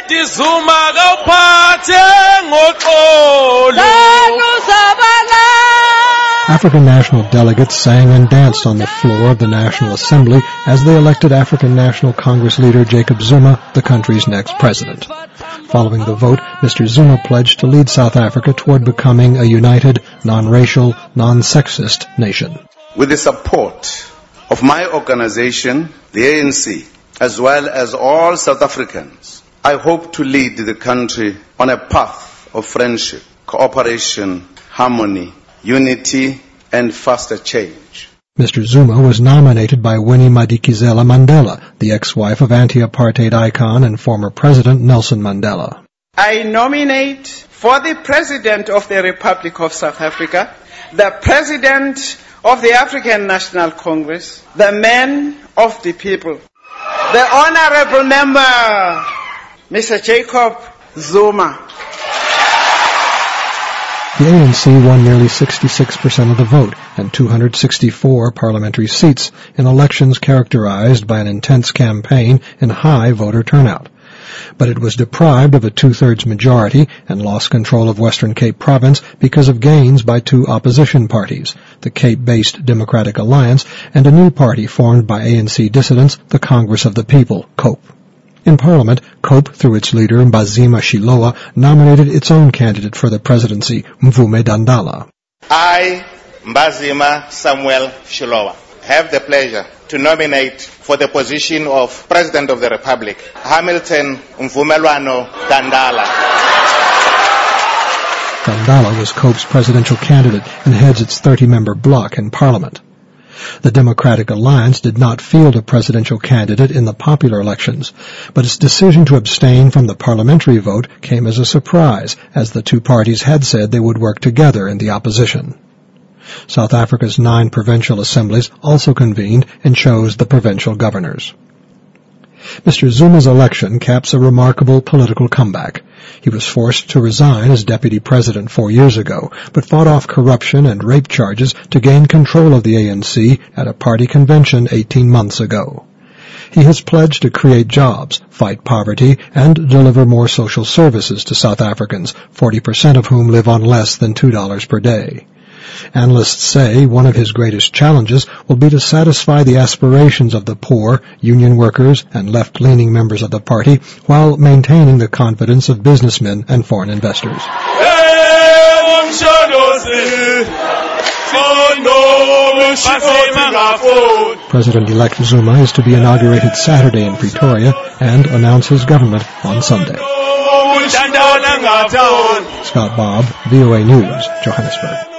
Zuma kauphathe ngoxolo. African national delegates sang and danced on the floor of the National Assembly as they elected African National Congress leader Jacob Zuma, the country's next president. Following the vote, Mr. Zuma pledged to lead South Africa toward becoming a united, non-racial, non-sexist nation. With the support of my organization, the ANC, as well as all South Africans, I hope to lead the country on a path of friendship, cooperation, harmony, unity, and faster change. Mr. Zuma was nominated by Winnie Madikizela Mandela, the ex-wife of anti-apartheid icon and former President Nelson Mandela. I nominate for the President of the Republic of South Africa, the President of the African National Congress, the man of the people, the Honorable Member, Mr. Jacob Zuma. The ANC won nearly 66% of the vote and 264 parliamentary seats in elections characterized by an intense campaign and high voter turnout. But it was deprived of a two-thirds majority and lost control of Western Cape Province because of gains by two opposition parties, the Cape-based Democratic Alliance and a new party formed by ANC dissidents, the Congress of the People, COPE. In Parliament, COPE, through its leader Mbazima Shilowa, nominated its own candidate for the presidency, Mvume Dandala. I, Mbazima Samuel Shilowa, have the pleasure to nominate for the position of President of the Republic, Hamilton Mvumelwano Dandala. Dandala was COPE's presidential candidate and heads its 30-member bloc in Parliament. The Democratic Alliance did not field a presidential candidate in the popular elections, but its decision to abstain from the parliamentary vote came as a surprise, as the two parties had said they would work together in the opposition. South Africa's 9 provincial assemblies also convened and chose the provincial governors. Mr. Zuma's election caps a remarkable political comeback. He was forced to resign as deputy president 4 years ago, but fought off corruption and rape charges to gain control of the ANC at a party convention 18 months ago. He has pledged to create jobs, fight poverty, and deliver more social services to South Africans, 40% of whom live on less than $2 per day. Analysts say one of his greatest challenges will be to satisfy the aspirations of the poor, union workers, and left-leaning members of the party while maintaining the confidence of businessmen and foreign investors. President-elect Zuma is to be inaugurated Saturday in Pretoria and announce his government on Sunday. Scott Bob, VOA News, Johannesburg.